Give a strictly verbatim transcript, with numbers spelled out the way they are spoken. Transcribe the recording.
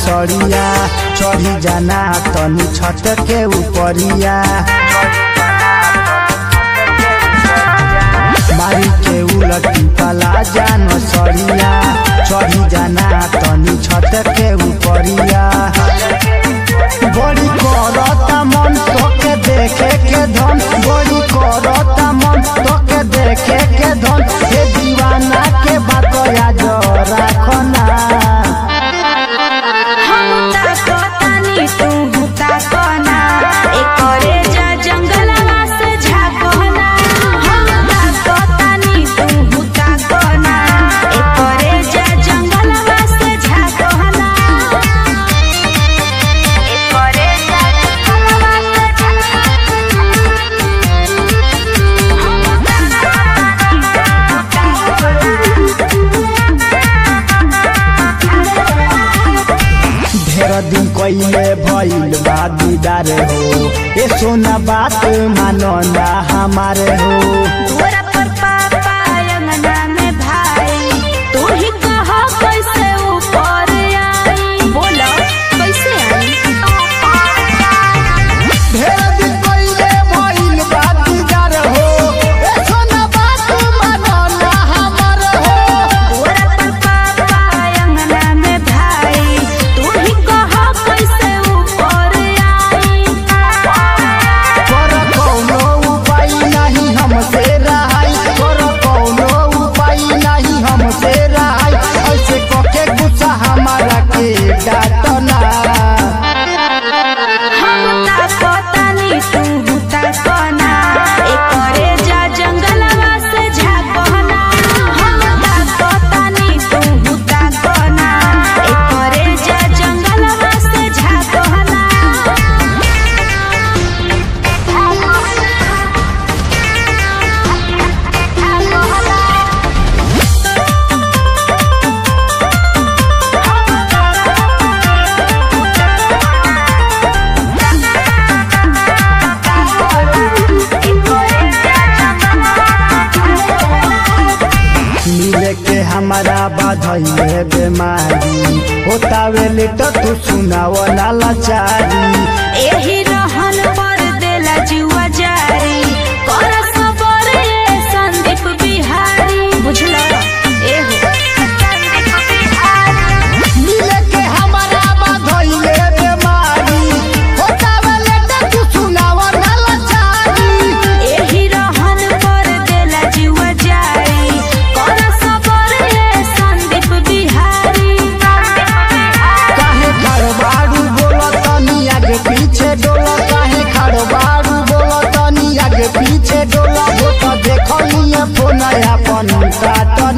सड़िया चढ़ी जाना तनी छत के ऊपरिया मारी के उलटी पला जान सड़िया चढ़ी जाना तनी छत के ऊपरिया बड़ी करता मन तोके देखे के धन बड़ी करता मन तोके देखे के धन हे दीवाना के बात याद रखना दिन कइले भइल बा दीदार हो ए सोना बात मानो ना हमारे हो तोरा पर पापा अंगना में भाई तू ही कह कैसे ऊपर आई बोलो कैसे आई ढेर दिन कइले भइल बा दीदार हो ए सोना बात मानो ना हमारे हो तोरा पर पापा अंगना में भाई तू ही कैसे ऊपर आई कर कौनो उपाय नहीं हमसे रहाई कर कौनो उपाय नहीं हमसे रहाई ऐसे कके गुस्सा हमारा के डांटना हम ता पतानी तू ता कना एकरे जा जंगलवा से झापना हम ता पतानी तू ता कना एकरे जा जंगलवा से झापना मिले के हमारा बाधइले बेमारी होतावे लेट तू सुनाव ना लाचारी एही रहन पर देला जुआ जारी कर सबर ए संदीप बिहारी बुझला एहो संदीप बिहारी मिले के हमारा बाधइले बेमारी होतावे लेट तू सुनाव ना लाचारी एही रहन पर देला जुआ जारी कर सबर ए संदीप बिहारी काहे खड़बाड़ू बोलत तनी आगे पीछे डोला काहे खड़बाड़ू बोलत तनी आगे पीछे डोला हो तो देखलिए फोन अपन काट